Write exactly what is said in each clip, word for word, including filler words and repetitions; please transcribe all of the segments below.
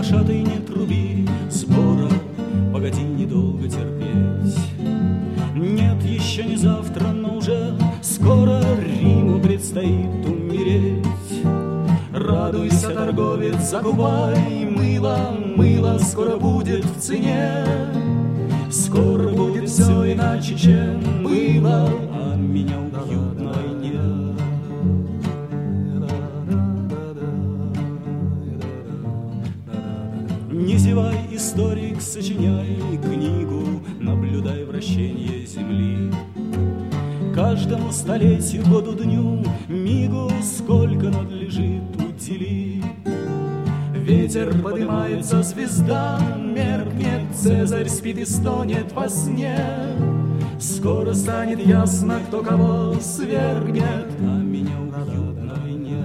глашатай, не труби сбора, погоди недолго терпеть. Нет, еще не завтра, но уже скоро Риму предстоит умереть. Радуйся, торговец, закупай мыло, мыло скоро будет в цене. Скоро будет все иначе, чем было, а меня убьют на войне. Не зевай, историк, сочиняй книгу, наблюдай вращение земли. Каждому столетию, году, дню, мигу сколько надлежит удели. Ветер поднимается, звезда меркнет, Цезарь спит и стонет во сне. Скоро станет ясно, кто кого свергнет, а меня убьют на войне.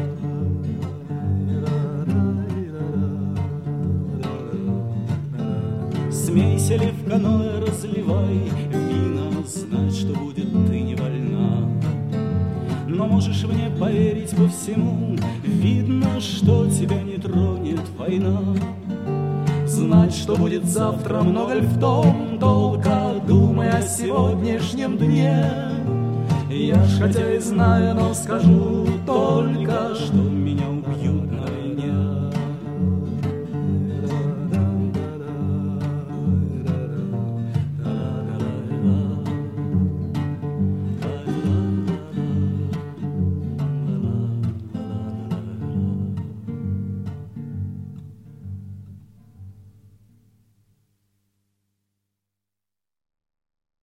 Смейся ли в каноэ, разливай вина, знать, что будет, ты не вольна. Но можешь мне поверить по всему, видно, что тебя не тронет война. Знать, что будет завтра, много ли в том толка, думая о сегодняшнем дне. Я ж хотя и знаю, но скажу только, что меня